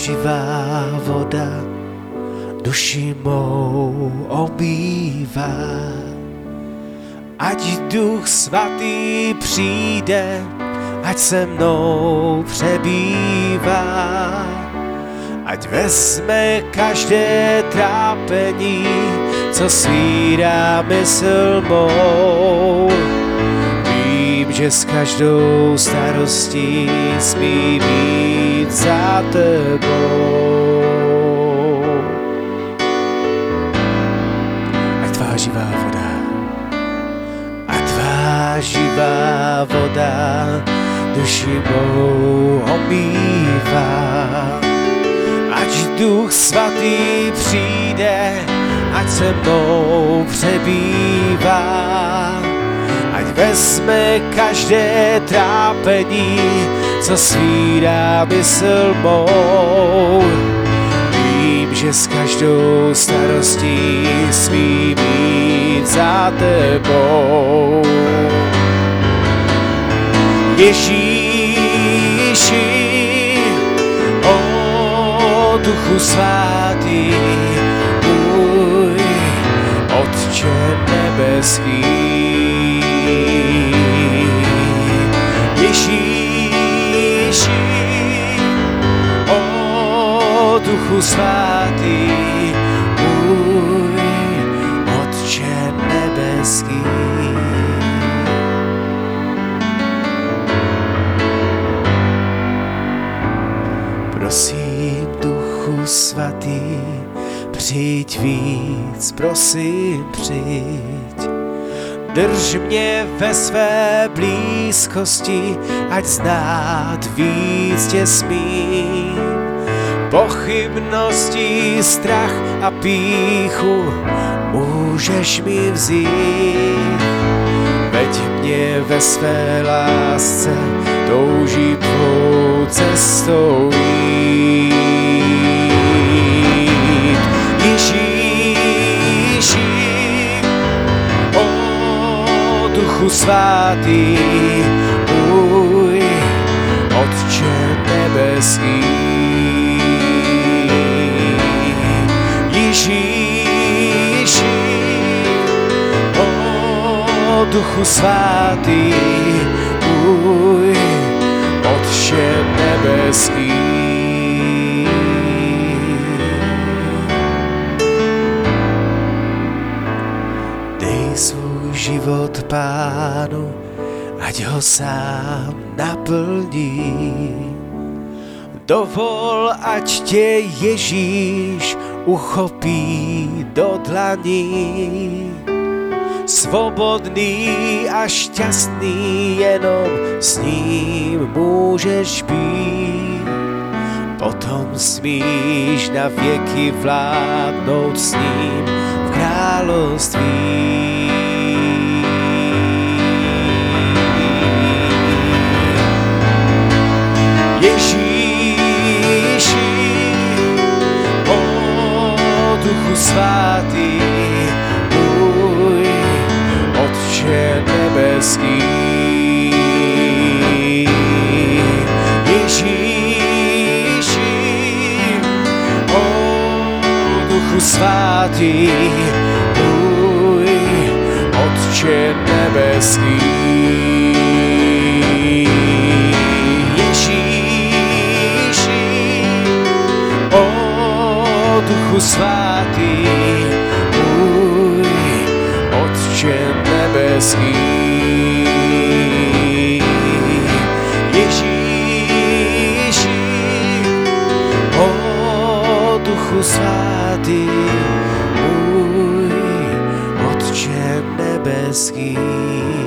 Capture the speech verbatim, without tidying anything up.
živá voda duši mou obývá. Ať Duch Svatý přijde, ať se mnou přebývá, ať vezme každé trápení, co svírá mysl mou. Vím, že s každou starostí smí být za tebou. Ať tvá živá voda, ať tvá živá voda duši mou obývá. Ať Duch Svatý přijde, ať se mnou přebývá, ať vezme každé trápení, co svírá mysl mou. Vím, že s každou starostí smí být za tebou. Ježíši, o Duchu Svatý, můj Otče nebeský. Ježíši, o Duchu Svatý, můj Otče nebeský. Prosím, Duchu Svatý, přijď víc, prosím, přijď. Drž mě ve své blízkosti, ať znát víc tě smím. Pochybnosti, strach a pýchu můžeš mi vzít. Veď mě ve své lásce, touží tvou cestou jít. Ježíši, o Duchu Svatý, můj Otče nebeský. Ježíši, o Duchu Svatý, můj Otče nebeský. Dej svůj život Pánu, ať ho sám naplní. Dovol, ať tě Ježíš uchopí do dlaní. Svobodný a šťastný jenom s ním můžeš být. Potom smíš na věky vládnout s ním v království. Ježíši, o Duchu Svatý, můj Otče nebeský. Ježíši, o Duchu Svatý, můj Otče nebeský. Ježíši, o Duchu Svatý, můj Otče nebeský. Ježíši, o Duchu Svatý, můj Otče nebeský.